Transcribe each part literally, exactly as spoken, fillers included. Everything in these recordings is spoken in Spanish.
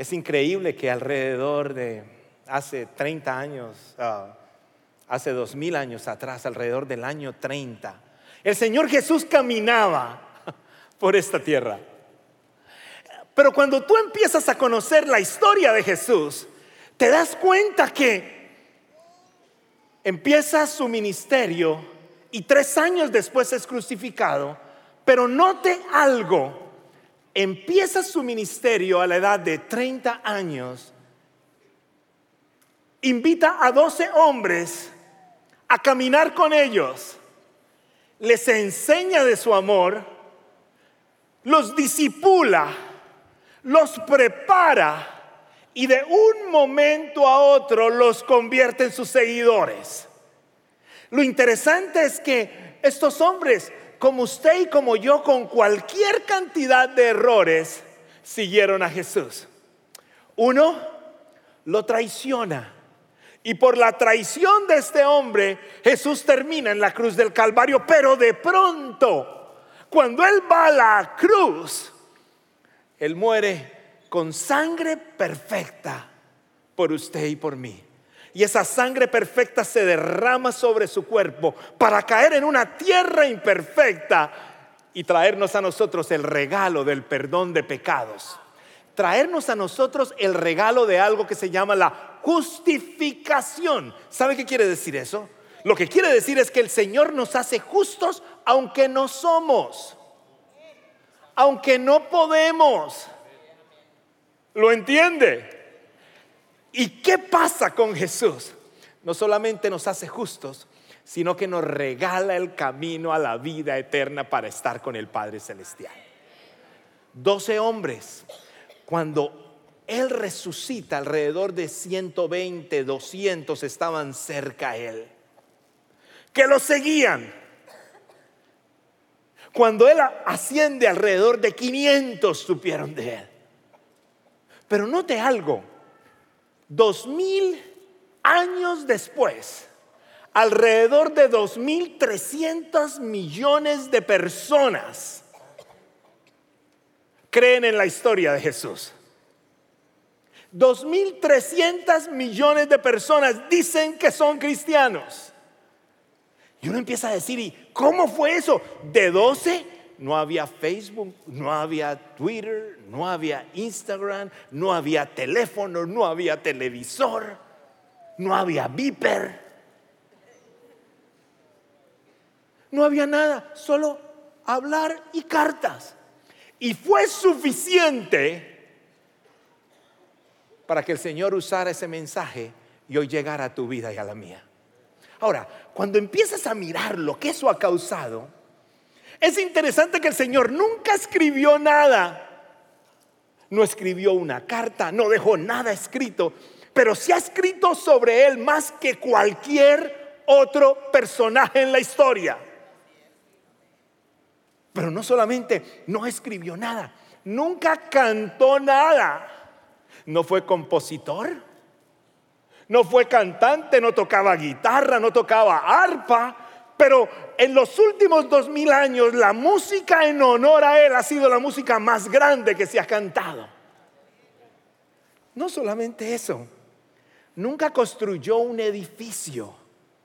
Es increíble que alrededor de hace treinta años, uh, hace dos mil años atrás, alrededor del año treinta, el Señor Jesús caminaba por esta tierra. Pero cuando tú empiezas a conocer la historia de Jesús, te das cuenta que empieza su ministerio y tres años después es crucificado. Pero note algo, empieza su ministerio a la edad de treinta años, invita a doce hombres a caminar con ellos, les enseña de su amor, los discipula, los prepara y de un momento a otro los convierte en sus seguidores. Lo interesante es que estos hombres, como usted y como yo, con cualquier cantidad de errores, siguieron a Jesús. Uno lo traiciona, y por la traición de este hombre, Jesús termina en la cruz del Calvario. Pero de pronto, cuando Él va a la cruz, Él muere con sangre perfecta por usted y por mí. Y esa sangre perfecta se derrama sobre su cuerpo para caer en una tierra imperfecta y traernos a nosotros el regalo del perdón de pecados. Traernos a nosotros el regalo de algo que se llama la justificación. ¿Sabe qué quiere decir eso? Lo que quiere decir es que el Señor nos hace justos aunque no somos, aunque no podemos. ¿Lo entiende? ¿Y qué pasa con Jesús? No solamente nos hace justos, sino que nos regala el camino a la vida eterna para estar con el Padre Celestial. Doce hombres, cuando Él resucita, alrededor de ciento veinte, doscientos estaban cerca a Él, que lo seguían. Cuando Él asciende, alrededor de quinientos supieron de Él. Pero note algo. Dos mil años después, alrededor de dos mil trescientos millones de personas creen en la historia de Jesús. Dos mil trescientos millones de personas dicen que son cristianos. Y uno empieza a decir, ¿y cómo fue eso? De doce no había Facebook, no había Twitter, no había Instagram, no había teléfono, no había televisor, no había beeper, no había nada, solo hablar y cartas. Y fue suficiente para que el Señor usara ese mensaje y hoy llegara a tu vida y a la mía. Ahora, cuando empiezas a mirar lo que eso ha causado, es interesante que el Señor nunca escribió nada. No escribió una carta, no dejó nada escrito, pero sí ha escrito sobre Él más que cualquier otro personaje en la historia. Pero no solamente no escribió nada, nunca cantó nada. No fue compositor, no fue cantante, no tocaba guitarra, no tocaba arpa. Pero en los últimos dos mil años la música en honor a Él ha sido la música más grande que se ha cantado. No solamente eso, nunca construyó un edificio,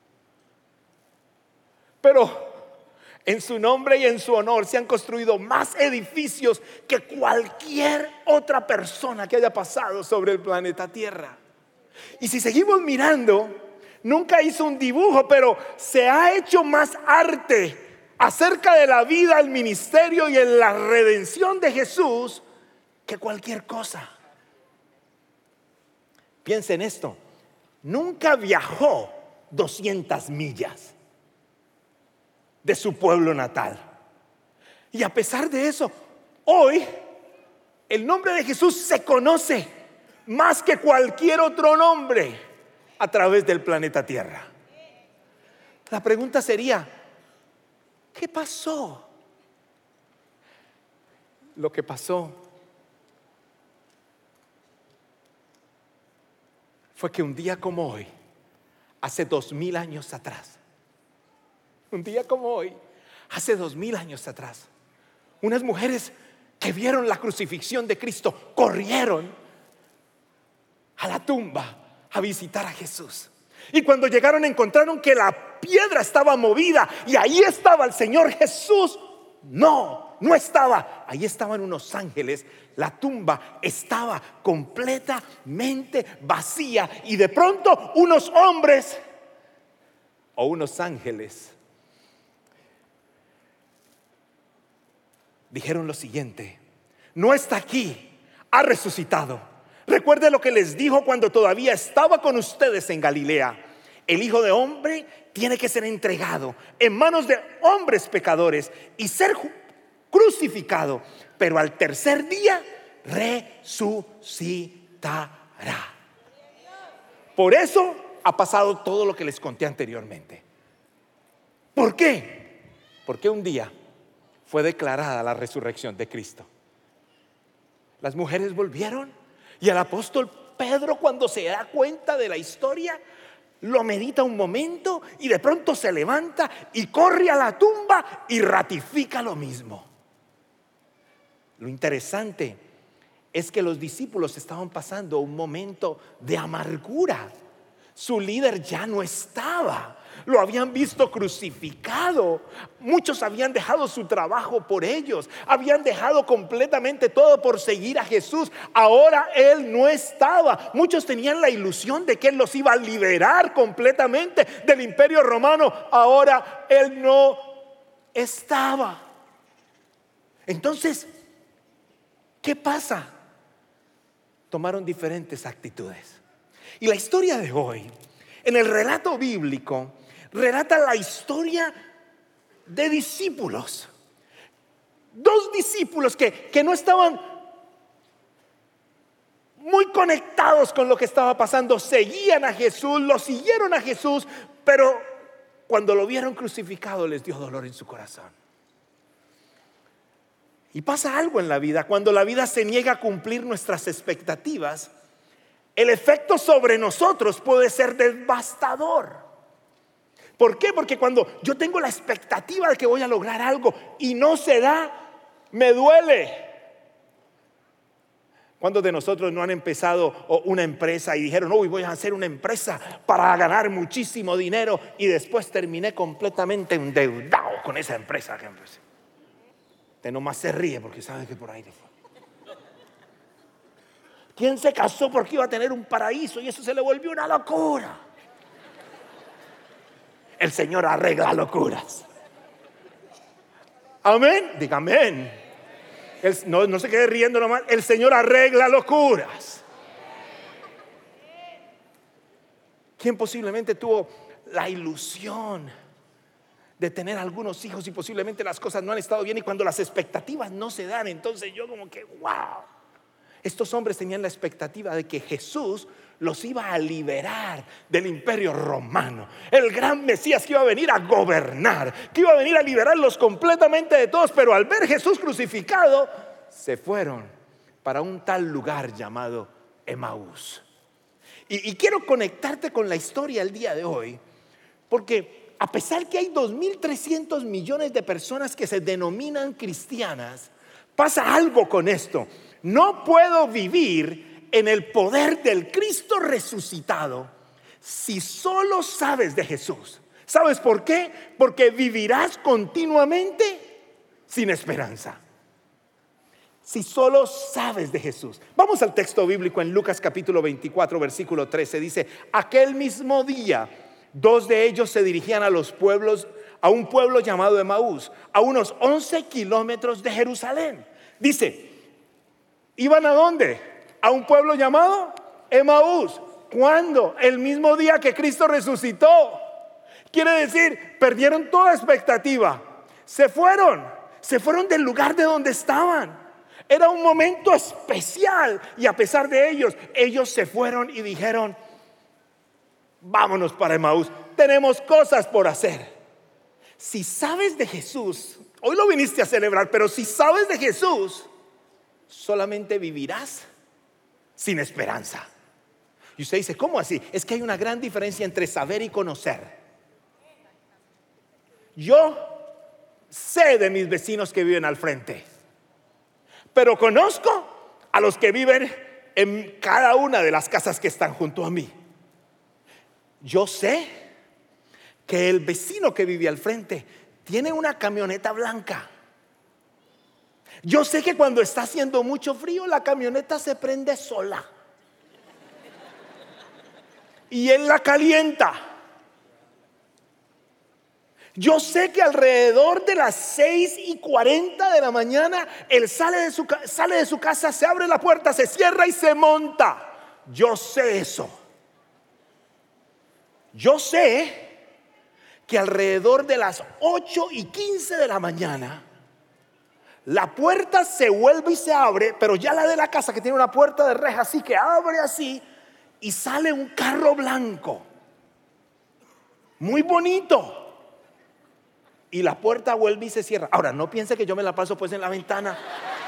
pero en su nombre y en su honor se han construido más edificios que cualquier otra persona que haya pasado sobre el planeta Tierra. Y si seguimos mirando, nunca hizo un dibujo, pero se ha hecho más arte acerca de la vida, el ministerio y en la redención de Jesús que cualquier cosa. Piensa en esto. Nunca viajó doscientas millas de su pueblo natal. Y a pesar de eso, hoy el nombre de Jesús se conoce más que cualquier otro nombre a través del planeta Tierra. La pregunta sería, ¿qué pasó? Lo que pasó fue que un día como hoy, hace dos mil años atrás, un día como hoy, hace dos mil años atrás, unas mujeres que vieron la crucifixión de Cristo corrieron a la tumba a visitar a Jesús. Y cuando llegaron encontraron que la piedra estaba movida y ahí estaba el Señor Jesús. No, no estaba. Ahí estaban unos ángeles. La tumba estaba completamente vacía y de pronto unos hombres o unos ángeles dijeron lo siguiente: no está aquí, ha resucitado. Recuerde lo que les dijo cuando todavía estaba con ustedes en Galilea: el Hijo de Hombre tiene que ser entregado en manos de hombres pecadores y ser crucificado, pero al tercer día resucitará. Por eso ha pasado todo lo que les conté anteriormente. ¿Por qué? Porque un día fue declarada la resurrección de Cristo. Las mujeres volvieron y el apóstol Pedro, cuando se da cuenta de la historia, lo medita un momento y de pronto se levanta y corre a la tumba y ratifica lo mismo. Lo interesante es que los discípulos estaban pasando un momento de amargura. Su líder ya no estaba. Lo habían visto crucificado. Muchos habían dejado su trabajo por ellos. Habían dejado completamente todo por seguir a Jesús. Ahora Él no estaba. Muchos tenían la ilusión de que Él los iba a liberar completamente del imperio romano. Ahora Él no estaba. Entonces, ¿qué pasa? Tomaron diferentes actitudes. Y la historia de hoy, en el relato bíblico, relata la historia de discípulos. Dos discípulos que, que no estaban muy conectados con lo que estaba pasando. Seguían a Jesús, lo siguieron a Jesús, pero cuando lo vieron crucificado les dio dolor en su corazón. Y pasa algo en la vida. Cuando la vida se niega a cumplir nuestras expectativas, el efecto sobre nosotros puede ser devastador. ¿Por qué? Porque cuando yo tengo la expectativa de que voy a lograr algo y no se da, me duele. ¿Cuántos de nosotros no han empezado una empresa y dijeron: hoy voy a hacer una empresa para ganar muchísimo dinero, y después terminé completamente endeudado con esa empresa? Usted nomás se ríe porque sabe que por ahí le fue. ¿Quién se casó porque iba a tener un paraíso y eso se le volvió una locura? El Señor arregla locuras. Amén. Diga amén. El, no, no se quede riendo nomás. El Señor arregla locuras. ¿Quién posiblemente tuvo la ilusión de tener algunos hijos y posiblemente las cosas no han estado bien, y cuando las expectativas no se dan, entonces yo como que wow? Estos hombres tenían la expectativa de que Jesús los iba a liberar del imperio romano, el gran Mesías que iba a venir a gobernar, que iba a venir a liberarlos completamente de todos. Pero al ver Jesús crucificado, se fueron para un tal lugar llamado Emaús. Y, y quiero conectarte con la historia el día de hoy, porque a pesar que hay dos mil trescientos millones de personas que se denominan cristianas, pasa algo con esto. No puedo vivir en el poder del Cristo resucitado si solo sabes de Jesús. ¿Sabes por qué? Porque vivirás continuamente sin esperanza. Si solo sabes de Jesús. Vamos al texto bíblico en Lucas capítulo veinticuatro, versículo trece. Dice: aquel mismo día, dos de ellos se dirigían a los pueblos, a un pueblo llamado Emaús, a unos once kilómetros de Jerusalén. Dice, ¿iban a dónde? A un pueblo llamado Emaús. ¿Cuándo? El mismo día que Cristo resucitó. Quiere decir, perdieron toda expectativa. Se fueron, se fueron del lugar de donde estaban. Era un momento especial y a pesar de ellos, ellos se fueron y dijeron: vámonos para Emaús, tenemos cosas por hacer. Si sabes de Jesús, hoy lo viniste a celebrar, pero si sabes de Jesús, solamente vivirás sin esperanza. Y usted dice: ¿cómo así? Es que hay una gran diferencia entre saber y conocer. Yo sé de mis vecinos que viven al frente, pero conozco a los que viven en cada una de las casas que están junto a mí. Yo sé que el vecino que vive al frente tiene una camioneta blanca. Yo sé que cuando está haciendo mucho frío, la camioneta se prende sola y él la calienta. Yo sé que alrededor de las seis y cuarenta de la mañana él sale de, su, sale de su casa, se abre la puerta, se cierra y se monta. Yo sé eso. Yo sé que alrededor de las ocho y quince de la mañana la puerta se vuelve y se abre, pero ya la de la casa, que tiene una puerta de reja así, que abre así, y sale un carro blanco muy bonito, y la puerta vuelve y se cierra. Ahora, no piense que yo me la paso pues en la ventana.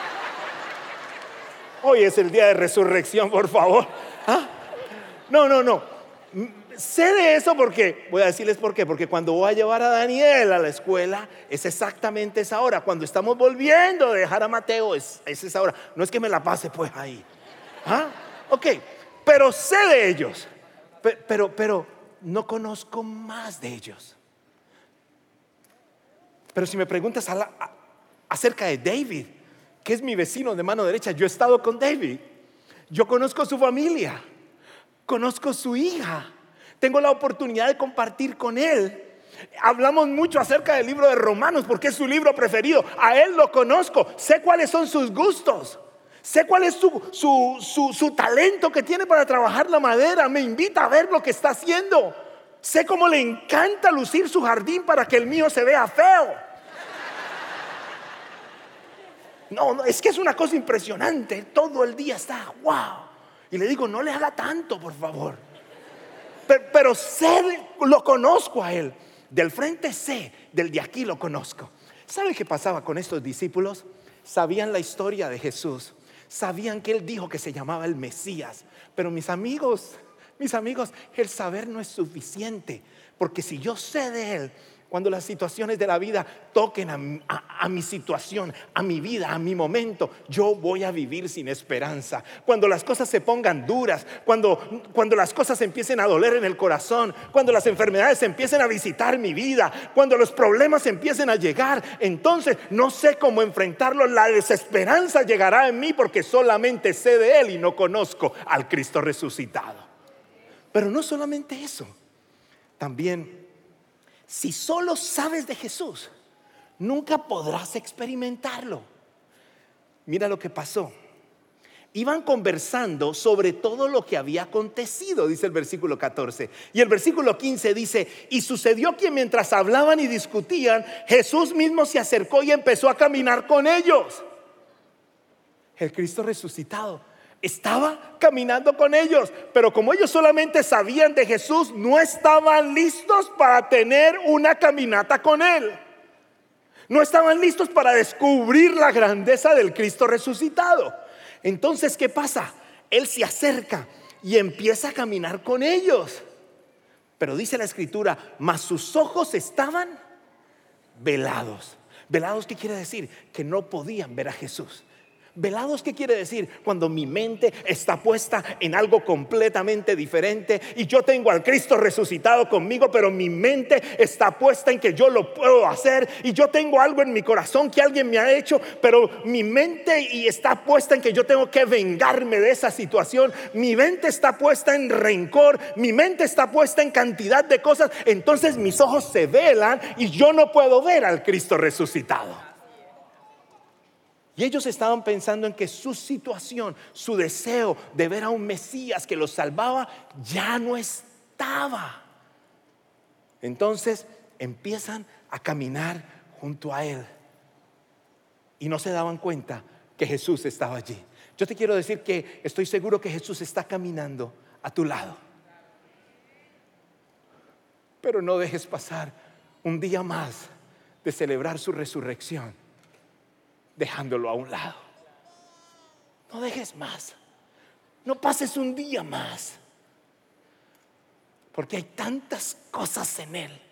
Hoy es el día de resurrección, por favor. ¿Ah? No, no, no. Sé de eso porque, voy a decirles por qué. Porque cuando voy a llevar a Daniel a la escuela, es exactamente esa hora. Cuando estamos volviendo a dejar a Mateo, es, es esa hora. No es que me la pase pues ahí. ¿Ah? Ok, pero sé de ellos. Pero, pero, pero no conozco más de ellos. Pero si me preguntas a la, a, acerca de David, que es mi vecino de mano derecha, yo he estado con David. Yo conozco su familia, conozco su hija, tengo la oportunidad de compartir con él. Hablamos mucho acerca del libro de Romanos porque es su libro preferido. A él lo conozco, sé cuáles son sus gustos, sé cuál es su, su, su, su talento que tiene para trabajar la madera. Me invita a ver lo que está haciendo. Sé cómo le encanta lucir su jardín para que el mío se vea feo. No, no, es que es una cosa impresionante. Todo el día está wow. Y le digo, no le haga tanto, por favor. Pero, pero sé, lo conozco a él. Del frente sé, del de aquí lo conozco. ¿Sabe qué pasaba con estos discípulos? Sabían la historia de Jesús. Sabían que él dijo que se llamaba el Mesías. Pero mis amigos, mis amigos, el saber no es suficiente. Porque si yo sé de él, cuando las situaciones de la vida toquen a, a, a mi situación, a mi vida, a mi momento, yo voy a vivir sin esperanza. Cuando las cosas se pongan duras, cuando, cuando las cosas empiecen a doler en el corazón, cuando las enfermedades empiecen a visitar mi vida, cuando los problemas empiecen a llegar, entonces no sé cómo enfrentarlo. La desesperanza llegará en mí porque solamente sé de él y no conozco al Cristo resucitado. Pero no solamente eso, también si solo sabes de Jesús, nunca podrás experimentarlo. Mira lo que pasó. Iban conversando sobre todo lo que había acontecido, dice el versículo catorce. Y el versículo quince dice: y sucedió que mientras hablaban y discutían, Jesús mismo se acercó y empezó a caminar con ellos. El Cristo resucitado estaba caminando con ellos, pero como ellos solamente sabían de Jesús, no estaban listos para tener una caminata con él. No estaban listos para descubrir la grandeza del Cristo resucitado. Entonces, ¿qué pasa? Él se acerca y empieza a caminar con ellos. Pero dice la escritura, mas sus ojos estaban velados. ¿Velados qué quiere decir? Que no podían ver a Jesús. ¿Velados qué quiere decir? Cuando mi mente está puesta en algo completamente diferente y yo tengo al Cristo resucitado conmigo, pero mi mente está puesta en que yo lo puedo hacer, y yo tengo algo en mi corazón que alguien me ha hecho, pero mi mente y está puesta en que yo tengo que vengarme de esa situación. Mi mente está puesta en rencor, mi mente está puesta en cantidad de cosas. Entonces mis ojos se velan y yo no puedo ver al Cristo resucitado. Y ellos estaban pensando en que su situación, su deseo de ver a un Mesías que los salvaba, ya no estaba. Entonces empiezan a caminar junto a él y no se daban cuenta que Jesús estaba allí. Yo te quiero decir que estoy seguro que Jesús está caminando a tu lado. Pero no dejes pasar un día más de celebrar su resurrección dejándolo a un lado. No dejes más. No pases un día más, porque hay tantas cosas en él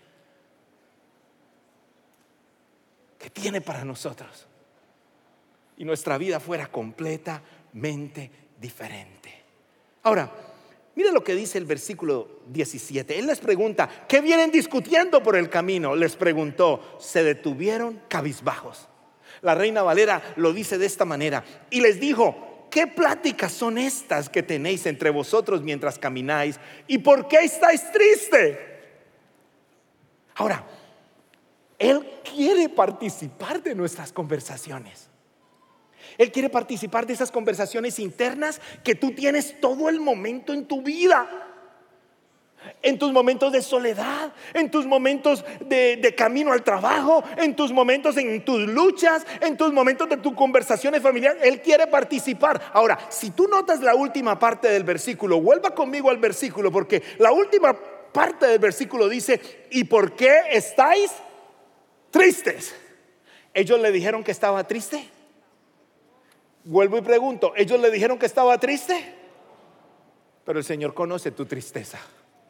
que tiene para nosotros, y nuestra vida fuera completamente diferente. Ahora, mire lo que dice el versículo diecisiete. Él les pregunta: ¿qué vienen discutiendo por el camino? Les preguntó. Se detuvieron cabizbajos. La Reina Valera lo dice de esta manera: y les dijo: ¿qué pláticas son estas que tenéis entre vosotros mientras camináis? ¿Y por qué estáis tristes? Ahora, Él quiere participar de nuestras conversaciones. Él quiere participar de esas conversaciones internas que tú tienes todo el momento en tu vida. En tus momentos de soledad, en tus momentos de, de camino al trabajo, en tus momentos, en tus luchas, en tus momentos de tus conversaciones familiares. Él quiere participar. Ahora, si tú notas la última parte del versículo, vuelva conmigo al versículo, porque la última parte del versículo dice: ¿y por qué estáis tristes? ¿Ellos le dijeron que estaba triste? Vuelvo y pregunto: ¿ellos le dijeron que estaba triste? Pero el Señor conoce tu tristeza.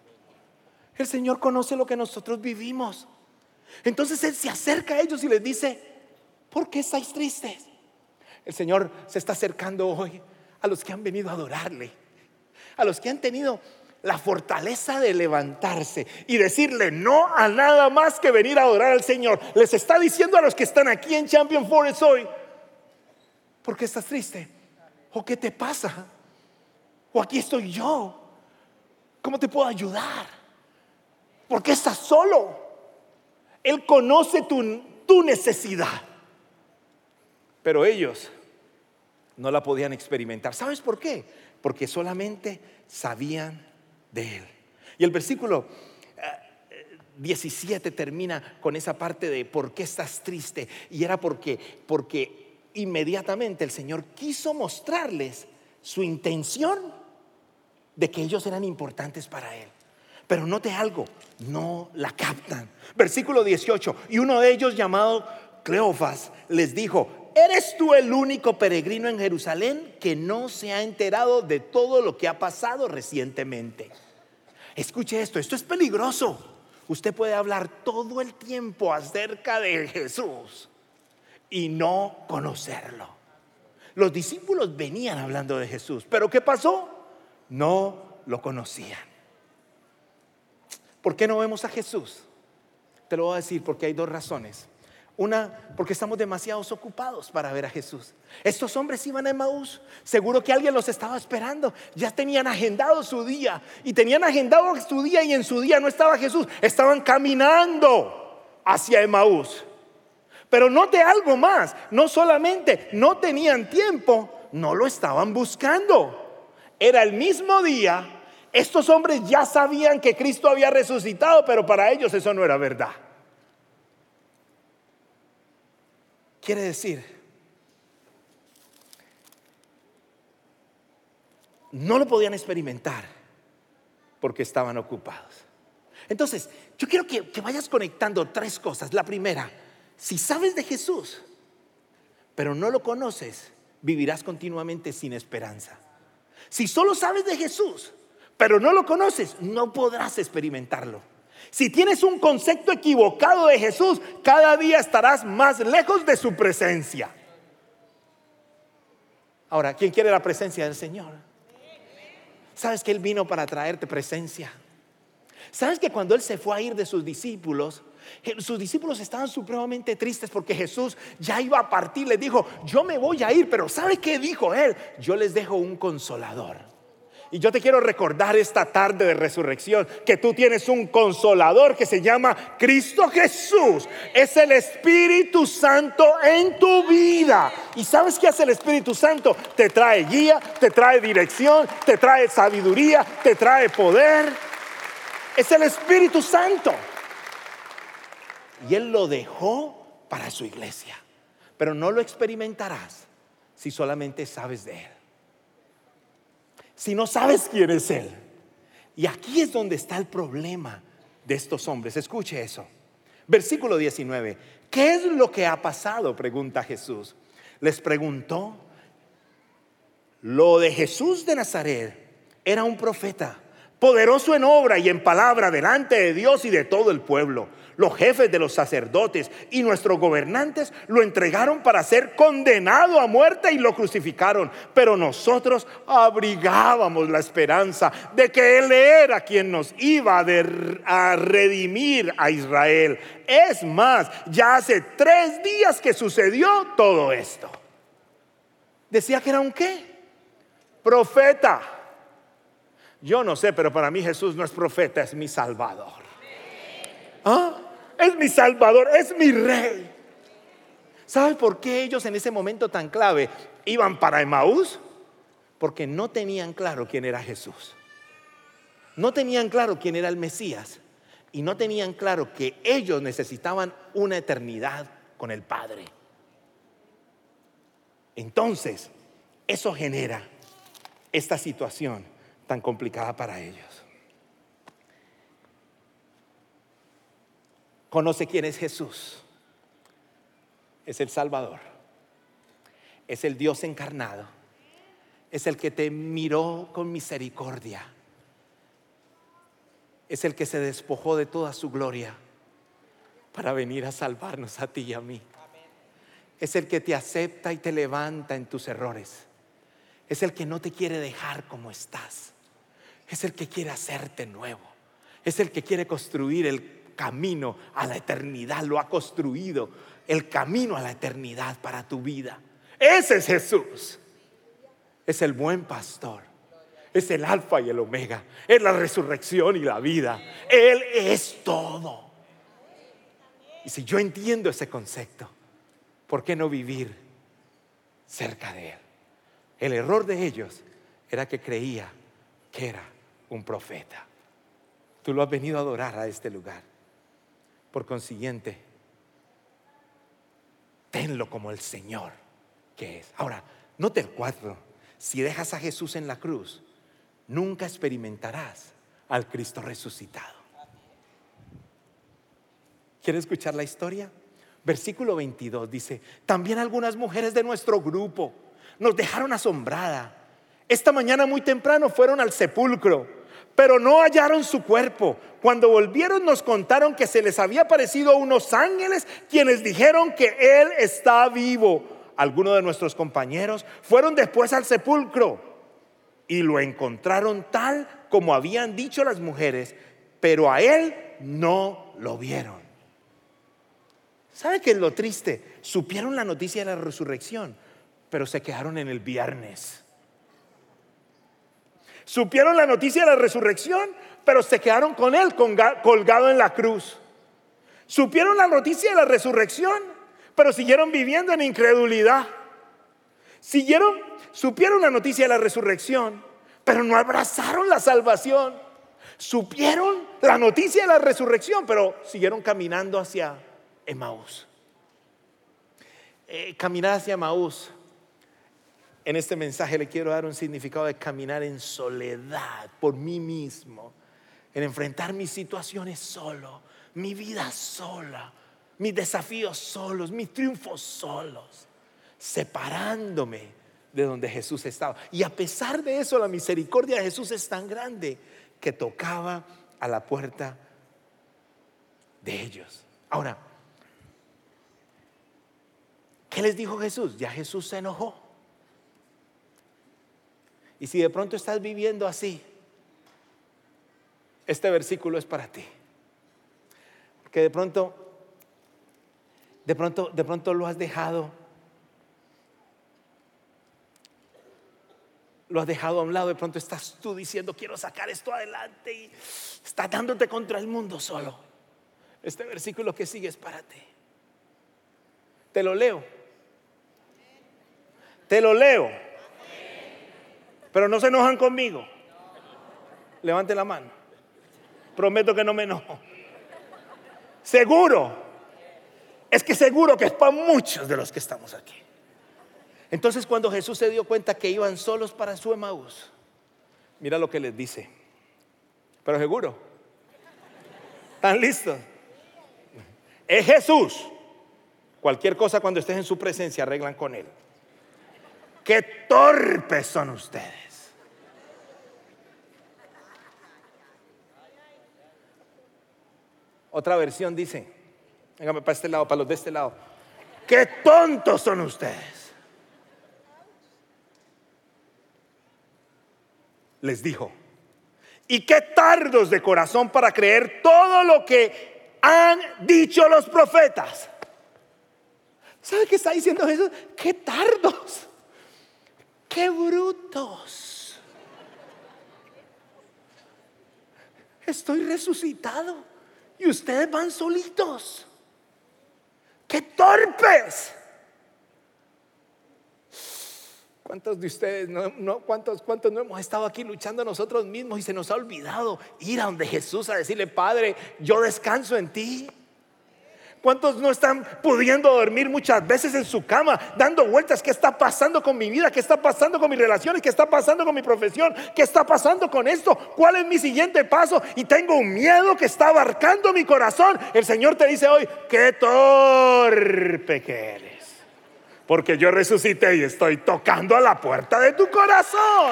El Señor conoce lo que nosotros vivimos. Entonces Él se acerca a ellos y les dice: ¿por qué estáis tristes? El Señor se está acercando hoy a los que han venido a adorarle, a los que han tenido la fortaleza de levantarse y decirle no a nada más que venir a adorar al Señor. Les está diciendo a los que están aquí en Champion Forest hoy: ¿por qué estás triste? ¿O qué te pasa? ¿O aquí estoy yo? ¿Cómo te puedo ayudar? ¿Por qué estás solo? Él conoce tu, tu necesidad. Pero ellos no la podían experimentar. ¿Sabes por qué? Porque solamente sabían de Él. Y el versículo diecisiete termina con esa parte de ¿por qué estás triste? Y era porque, porque inmediatamente el Señor quiso mostrarles su intención de que ellos eran importantes para Él. Pero note algo: no la captan. Versículo dieciocho: y uno de ellos, llamado Cleofas, les dijo: ¿eres tú el único peregrino en Jerusalén que no se ha enterado de todo lo que ha pasado recientemente? Escuche esto, esto es peligroso. Usted puede hablar todo el tiempo acerca de Jesús y no conocerlo. Los discípulos venían hablando de Jesús, pero ¿qué pasó? No lo conocían. ¿Por qué no vemos a Jesús? Te lo voy a decir porque hay dos razones. Una, porque estamos demasiado ocupados para ver a Jesús. Estos hombres iban a Emaús. Seguro que alguien los estaba esperando. Ya tenían agendado su día. Y tenían agendado su día y en su día no estaba Jesús. Estaban caminando hacia Emaús. Pero note algo más: no solamente no tenían tiempo, no lo estaban buscando. Era el mismo día. Estos hombres ya sabían que Cristo había resucitado, pero para ellos eso no era verdad. Quiere decir, no lo podían experimentar porque estaban ocupados. Entonces, yo quiero que, que vayas conectando tres cosas. La primera: si sabes de Jesús, pero no lo conoces, vivirás continuamente sin esperanza. Si solo sabes de Jesús, pero no lo conoces, no podrás experimentarlo. Si tienes un concepto equivocado de Jesús, cada día estarás más lejos de su presencia. Ahora, ¿quién quiere la presencia del Señor? ¿Sabes que Él vino para traerte presencia? ¿Sabes que cuando Él se fue a ir de sus discípulos, sus discípulos estaban supremamente tristes porque Jesús ya iba a partir? Les dijo: yo me voy a ir, pero ¿sabe qué dijo Él? Yo les dejo un consolador. Y yo te quiero recordar esta tarde de resurrección que tú tienes un consolador que se llama Cristo Jesús. Es el Espíritu Santo en tu vida. ¿Y sabes qué hace el Espíritu Santo? Te trae guía, te trae dirección, te trae sabiduría, te trae poder. Es el Espíritu Santo. Y Él lo dejó para su iglesia. Pero no lo experimentarás si solamente sabes de Él. Si no sabes quién es Él. Y aquí es donde está el problema de estos hombres. Escuche eso. Versículo diecinueve. ¿Qué es lo que ha pasado?, pregunta Jesús. Les preguntó. Lo de Jesús de Nazaret era un profeta, poderoso en obra y en palabra delante de Dios y de todo el pueblo. Los jefes de los sacerdotes y nuestros gobernantes lo entregaron para ser condenado a muerte y lo crucificaron. Pero nosotros abrigábamos la esperanza de que Él era quien nos iba a, de, a redimir a Israel. Es más, ya hace tres días que sucedió todo esto. Decía que era un ¿qué? Profeta. Yo no sé, pero para mí Jesús no es profeta, es mi Salvador. ¿Ah? Es mi Salvador, es mi Rey. ¿Sabes por qué ellos en ese momento tan clave iban para Emaús? Porque no tenían claro quién era Jesús. No tenían claro quién era el Mesías. Y no tenían claro que ellos necesitaban una eternidad con el Padre. Entonces, eso genera esta situación tan complicada para ellos. Conoce quién es Jesús. Es el Salvador. Es el Dios encarnado. Es el que te miró con misericordia. Es el que se despojó de toda su gloria para venir a salvarnos a ti y a mí. Es el que te acepta y te levanta en tus errores. Es el que no te quiere dejar como estás. Es el que quiere hacerte nuevo. Es el que quiere construir el camino a la eternidad. Lo ha construido, el camino a la eternidad para tu vida. Ese es Jesús. Es el buen pastor. Es el alfa y el omega. Es la resurrección y la vida. Él es todo. Y si yo entiendo ese concepto, ¿por qué no vivir cerca de Él? El error de ellos era que creía que era un profeta. Tú lo has venido a adorar a este lugar. Por consiguiente, tenlo como el Señor que es. Ahora, note el cuatro. Si dejas a Jesús en la cruz, nunca experimentarás al Cristo resucitado. ¿Quiere escuchar la historia? Versículo veintidós dice: también algunas mujeres de nuestro grupo nos dejaron asombrada. Esta mañana muy temprano fueron al sepulcro, pero no hallaron su cuerpo. Cuando volvieron nos contaron que se les había aparecido unos ángeles quienes dijeron que Él está vivo. Algunos de nuestros compañeros fueron después al sepulcro y lo encontraron tal como habían dicho las mujeres, pero a Él no lo vieron. ¿Sabe qué es lo triste? Supieron la noticia de la resurrección, pero se quedaron en el viernes. Supieron la noticia de la resurrección, pero se quedaron con Él colgado en la cruz. Supieron la noticia de la resurrección, pero siguieron viviendo en incredulidad. Siguieron, supieron la noticia de la resurrección, pero no abrazaron la salvación. Supieron la noticia de la resurrección, pero siguieron caminando hacia Emaús. Eh, caminar hacia Emaús. En este mensaje le quiero dar un significado de caminar en soledad por mí mismo, en enfrentar mis situaciones solo, mi vida sola, mis desafíos solos, mis triunfos solos, separándome de donde Jesús estaba. Y a pesar de eso, la misericordia de Jesús es tan grande que tocaba a la puerta de ellos. Ahora, ¿qué les dijo Jesús? Ya Jesús se enojó. Y si de pronto estás viviendo así, este versículo es para ti. Porque de pronto, de pronto, de pronto lo has dejado, lo has dejado a un lado. De pronto estás tú diciendo: quiero sacar esto adelante, y estás dándote contra el mundo solo. Este versículo que sigue es para ti. Te lo leo. Te lo leo. Pero no se enojan conmigo. Levante la mano. Prometo que no me enojo. Seguro. Es que seguro que es para muchos de los que estamos aquí. Entonces, cuando Jesús se dio cuenta que iban solos para su Emaús, mira lo que les dice. Pero seguro. ¿Están listos? Es Jesús. Cualquier cosa, cuando estés en su presencia, arreglan con Él. Qué torpes son ustedes. Otra versión dice, véngame para este lado, para los de este lado: qué tontos son ustedes. Les dijo: y qué tardos de corazón para creer todo lo que han dicho los profetas. ¿Sabe qué está diciendo Jesús? Qué tardos, qué brutos. Estoy resucitado y ustedes van solitos. ¡Qué torpes! ¿Cuántos de ustedes no, no, cuántos, cuántos no hemos estado aquí luchando nosotros mismos y se nos ha olvidado ir a donde Jesús a decirle: Padre, yo descanso en ti? ¿Cuántos no están pudiendo dormir muchas veces en su cama, dando vueltas? ¿Qué está pasando con mi vida? ¿Qué está pasando con mis relaciones? ¿Qué está pasando con mi profesión? ¿Qué está pasando con esto? ¿Cuál es mi siguiente paso? Y tengo un miedo que está abarcando mi corazón. El Señor te dice hoy: qué torpe que eres, porque yo resucité y estoy tocando a la puerta de tu corazón.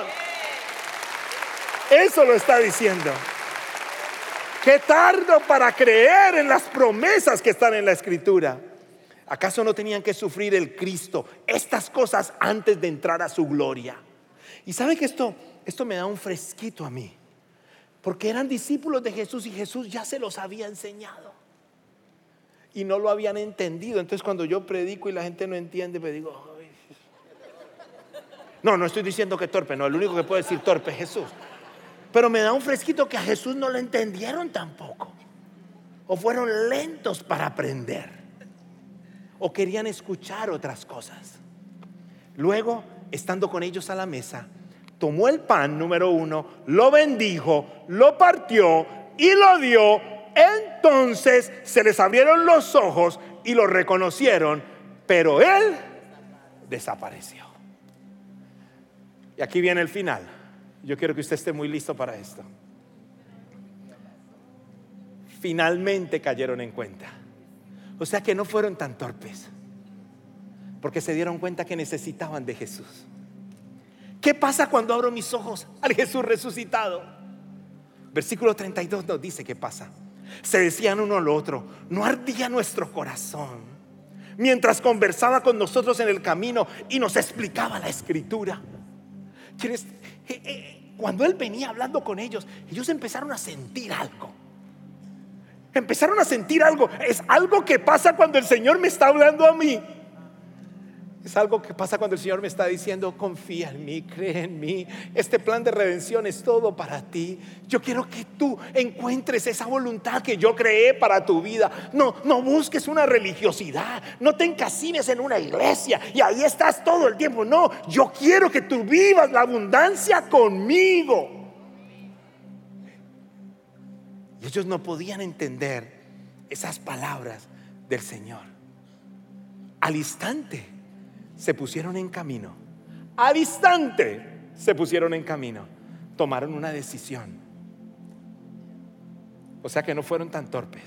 Eso lo está diciendo. Qué tardo para creer en las promesas que están en la Escritura. ¿Acaso no tenían que sufrir el Cristo estas cosas antes de entrar a su gloria? Y sabe que esto, esto me da un fresquito a mí, porque eran discípulos de Jesús y Jesús ya se los había enseñado y no lo habían entendido. Entonces cuando yo predico y la gente no entiende, me digo: ay. No, no estoy diciendo que torpe, no, el único que puede decir torpe es Jesús. Pero me da un fresquito que a Jesús no lo entendieron tampoco, o fueron lentos para aprender, o querían escuchar otras cosas. Luego, estando con ellos a la mesa, tomó el pan, número uno, lo bendijo, lo partió y lo dio. Entonces se les abrieron los ojos y lo reconocieron, pero él desapareció. Y aquí viene el final. Yo quiero que usted esté muy listo para esto. Finalmente cayeron en cuenta. O sea que no fueron tan torpes, porque se dieron cuenta que necesitaban de Jesús. ¿Qué pasa cuando abro mis ojos al Jesús resucitado? Versículo treinta y dos nos dice qué pasa. Se decían uno al otro: ¿no ardía nuestro corazón mientras conversaba con nosotros en el camino y nos explicaba la Escritura? ¿Quieres? Cuando él venía hablando con ellos, ellos empezaron a sentir algo. Empezaron a sentir algo. Es algo que pasa cuando el Señor me está hablando a mí. Es algo que pasa cuando el Señor me está diciendo: confía en mí, cree en mí. Este plan de redención es todo para ti. Yo quiero que tú encuentres esa voluntad que yo creé para tu vida. No, no busques una religiosidad. No te encasines en una iglesia y ahí estás todo el tiempo. No, yo quiero que tú vivas la abundancia conmigo. Y ellos no podían entender esas palabras del Señor. Al instante se pusieron en camino. Al instante se pusieron en camino. Tomaron una decisión. O sea que no fueron tan torpes.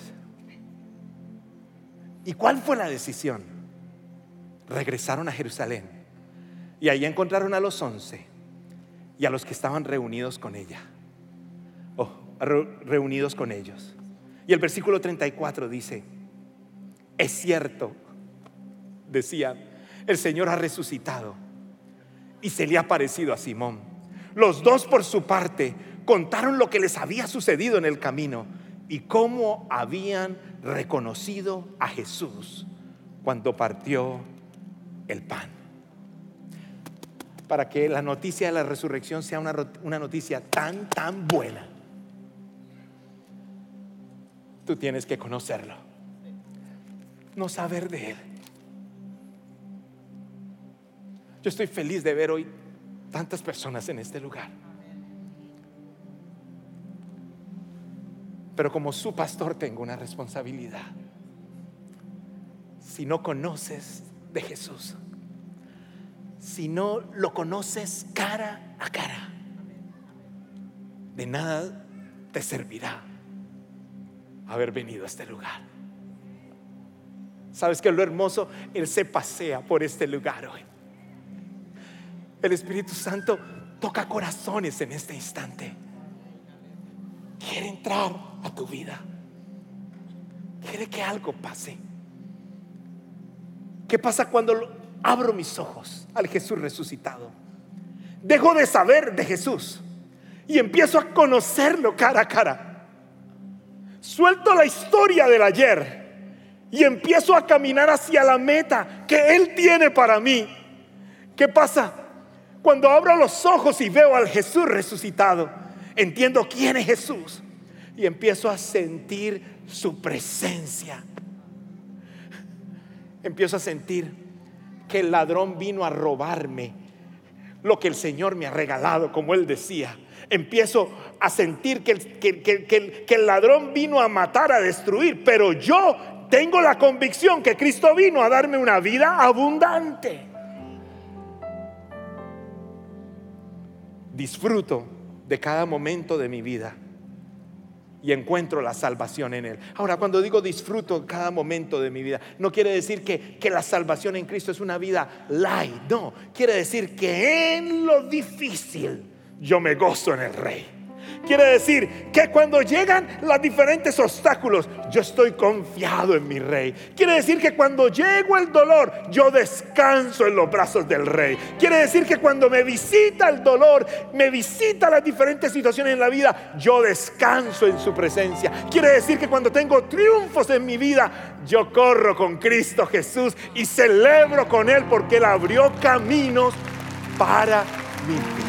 ¿Y cuál fue la decisión? Regresaron a Jerusalén y ahí encontraron a los once y a los que estaban reunidos con ella, o re- reunidos con ellos. Y el versículo treinta y cuatro dice: es cierto, decían, el Señor ha resucitado y se le ha aparecido a Simón. Los dos por su parte contaron lo que les había sucedido en el camino y cómo habían reconocido a Jesús cuando partió el pan. Para que la noticia de la resurrección sea una, una noticia tan, tan buena, tú tienes que conocerlo, no saber de él. Yo estoy feliz de ver hoy tantas personas en este lugar, pero como su pastor tengo una responsabilidad. Si no conoces de Jesús, si no lo conoces cara a cara, de nada te servirá haber venido a este lugar. ¿Sabes qué es lo hermoso? Él se pasea por este lugar hoy. El Espíritu Santo toca corazones en este instante. Quiere entrar a tu vida. quiere que algo pase. ¿Qué pasa cuando abro mis ojos al Jesús resucitado? Dejo de saber de Jesús y empiezo a conocerlo cara a cara. Suelto la historia del ayer y empiezo a caminar hacia la meta que Él tiene para mí. ¿Qué pasa? Cuando abro los ojos y veo al Jesús resucitado, entiendo quién es Jesús y empiezo a sentir su presencia. Empiezo a sentir que el ladrón vino a robarme lo que el Señor me ha regalado, como Él decía. Empiezo a sentir que el, que, que, que, que el ladrón vino a matar, a destruir, pero yo tengo la convicción que Cristo vino a darme una vida abundante. Disfruto de cada momento de mi vida y encuentro la salvación en Él. Ahora, cuando digo disfruto cada momento de mi vida, no quiere decir que, que la salvación en Cristo es una vida light. No, quiere decir que en lo difícil yo me gozo en el Rey. Quiere decir que cuando llegan los diferentes obstáculos, yo estoy confiado en mi Rey. Quiere decir que cuando llego el dolor, yo descanso en los brazos del Rey. Quiere decir que cuando me visita el dolor, me visita las diferentes situaciones en la vida, yo descanso en su presencia. Quiere decir que cuando tengo triunfos en mi vida, yo corro con Cristo Jesús y celebro con Él, porque Él abrió caminos para mi vida.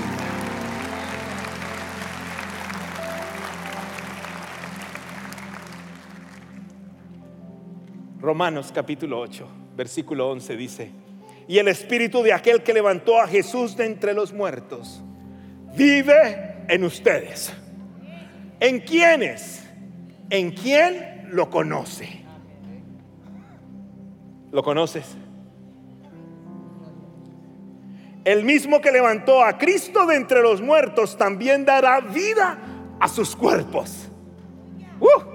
Romanos capítulo ocho, versículo once dice: y el espíritu de aquel que levantó a Jesús de entre los muertos vive en ustedes. ¿En quiénes? ¿En quién lo conoce? ¿Lo conoces? El mismo que levantó a Cristo de entre los muertos también dará vida a sus cuerpos. ¡Uh!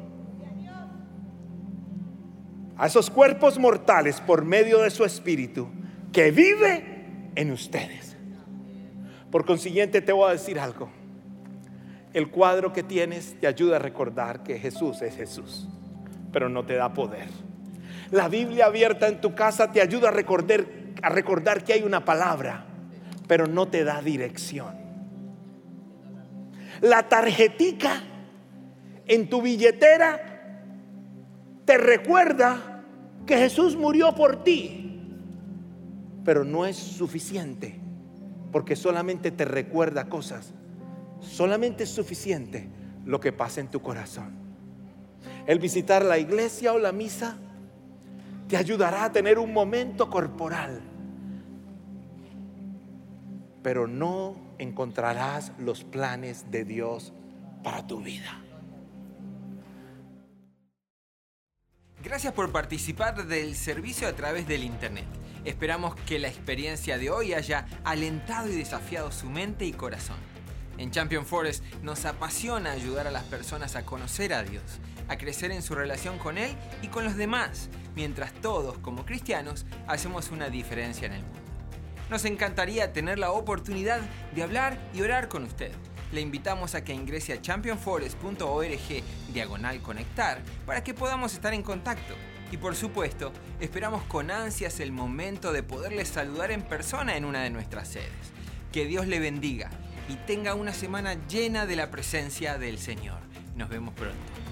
A esos cuerpos mortales por medio de su espíritu que vive en ustedes. Por consiguiente, te voy a decir algo. El cuadro que tienes te ayuda a recordar que Jesús es Jesús, pero no te da poder. La Biblia abierta en tu casa te ayuda a recordar, a recordar que hay una palabra, pero no te da dirección. La tarjetica en tu billetera te recuerda que Jesús murió por ti, pero no es suficiente, porque solamente te recuerda cosas. Solamente es suficiente lo que pasa en tu corazón. El visitar la iglesia o la misa te ayudará a tener un momento corporal, pero no encontrarás los planes de Dios para tu vida. Gracias por participar del servicio a través del internet. Esperamos que la experiencia de hoy haya alentado y desafiado su mente y corazón. En Champion Forest nos apasiona ayudar a las personas a conocer a Dios, a crecer en su relación con Él y con los demás, mientras todos, como cristianos, hacemos una diferencia en el mundo. Nos encantaría tener la oportunidad de hablar y orar con usted. Le invitamos a que ingrese a champion forest punto org diagonal conectar para que podamos estar en contacto. Y por supuesto, esperamos con ansias el momento de poderles saludar en persona en una de nuestras sedes. Que Dios le bendiga y tenga una semana llena de la presencia del Señor. Nos vemos pronto.